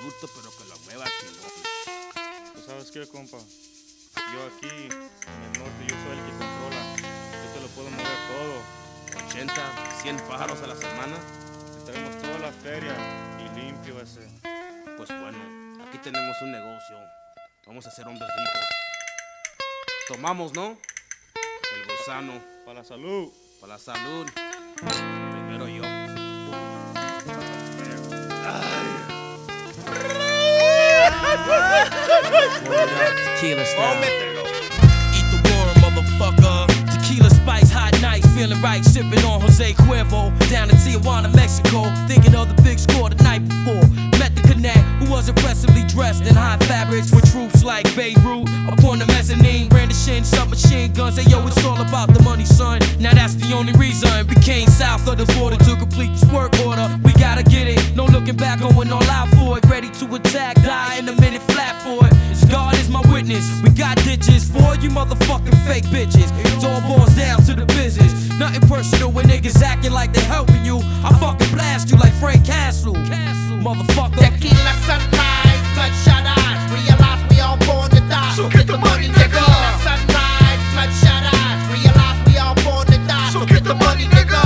bulto, pero que lo mueva chingón. Pues sabes qué, compa, yo aquí en el norte, yo soy el que controla. Yo te lo puedo mover todo. 80, 100 pájaros a la semana. Te traemos toda la feria y limpio ese. Pues bueno, aquí tenemos un negocio. Vamos a ser hombres ricos. Tomamos, ¿no? El gusano. Para la salud. Para la salud. Primero yo. Tequila style. Cómetelo. Eat the worm, motherfucker. Tequila spice, hot night, feeling right, sipping on Jose Cuervo. Down in Tijuana, Mexico, thinking of the big score the night before. Met the connect, who was impressively dressed in high fabrics with troops like Beirut. Upon the mezzanine, brandishing submachine guns. Hey yo, it's all about the money, son. Now that's the only reason. Became south of the border to complete this work order. We gotta get it, no looking back, going all out for it. Ready to attack, die in a minute flat for it. God is my witness. We got ditches for you motherfucking fake bitches. It all boils down to the business. Nothing personal when niggas acting like they helping you. I fucking blast you like Frank Castle. Motherfucker. Tequila sunrise, bloodshot eyes. Realize we all born to die. So get the money, nigga. Tequila sunrise, bloodshot eyes. Realize we all born to die. So get the money, nigga.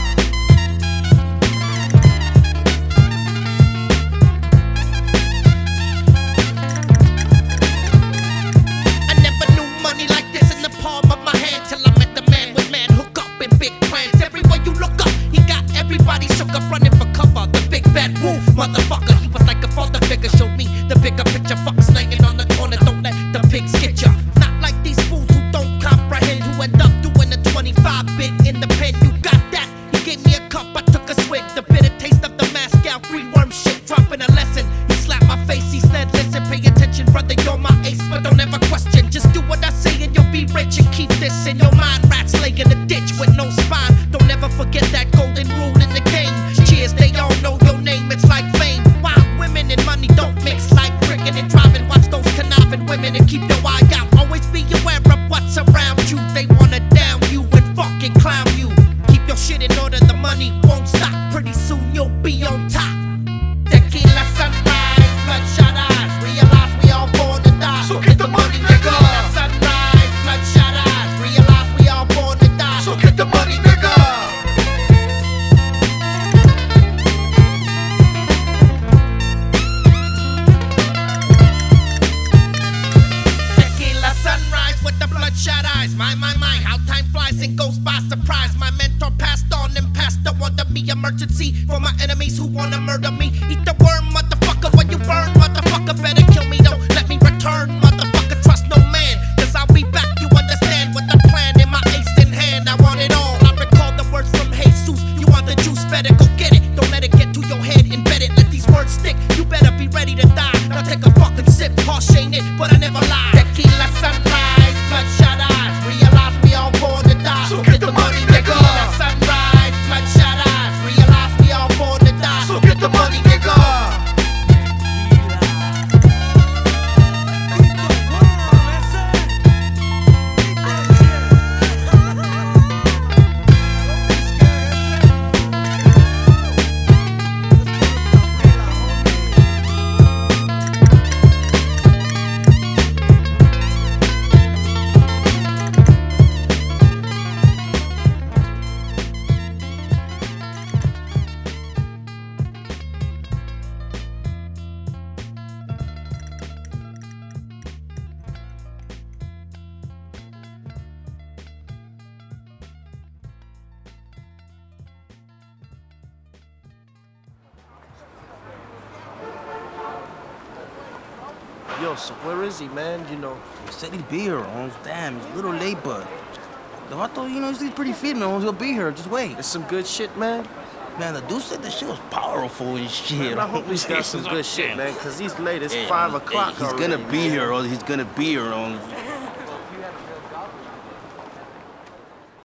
I never knew money like this in the palm of my hand till I met the man with man hook up in big plans. Everywhere you look up, he got everybody shook up running for cover. The big bad wolf, motherfucker. He was like a father figure. Showed me the bigger picture. Fuck slanging on the corner. Don't let the pigs get ya. Not like these fools who don't comprehend. Who end up doing the 25 bit in the pen. You got that? He gave me a cup. I took a swig. The bitter taste of the Moscow green worm shit. Dropping a lesson. He slapped my face. He said, listen, pay attention, brother. You're my ace, but don't ever question. Just do what I say and you'll be rich. And keep this in your mind. Rats laying in a ditch with no spine. Don't ever forget that golden rule in the game. Cheers, they all know your name. It's like fame. Wild women and money don't mix like drinking and driving. Watch those conniving women and keep your eye out. Always be aware of what's around you. They wanna down you and fucking clown you. Keep your shit in order, the money won't stop. Pretty soon you'll be on top. Tequila sunrise, bloodshot eyes. Realize we all born to die. So get the money, nigga. Tequila sunrise, bloodshot eyes. Realize we all born to die. So get the money, nigga. Tequila sunrise with the bloodshot eyes. My, how time flies and goes by surprise. My mentor passed on and passed on to me. Emergency for my enemies who wanna murder me. Eat the worm, motherfucker, when you burn, motherfucker. Better kill me, don't let me return, motherfucker. Trust no man, cause I'll be back, you understand. With the plan in my ace in hand, I want it all. I recall the words from Jesus. You want the juice, better go get it. Don't let it get to your head, embed it, let these words stick. You better be ready to die. Now take a fucking sip, harsh ain't it, but I never lie. Tequila sunrise, bloodshot eyes. Realize we all born to die. So get the money, nigga. Tequila sunrise, bloodshot eyes. Realize we all born to die. So get the money, nigga. Yo, so where is he, man? You know. He said he'd be here, Holmes. Damn, he's a little late, but the vato, he's pretty fit, man. He'll be here. Just wait. There's some good shit, man. Man, the dude said the shit was powerful and shit. Man, I hope he's got some good shit, man, because he's late. It's 5 o'clock He's already. gonna be here, or he's gonna be here.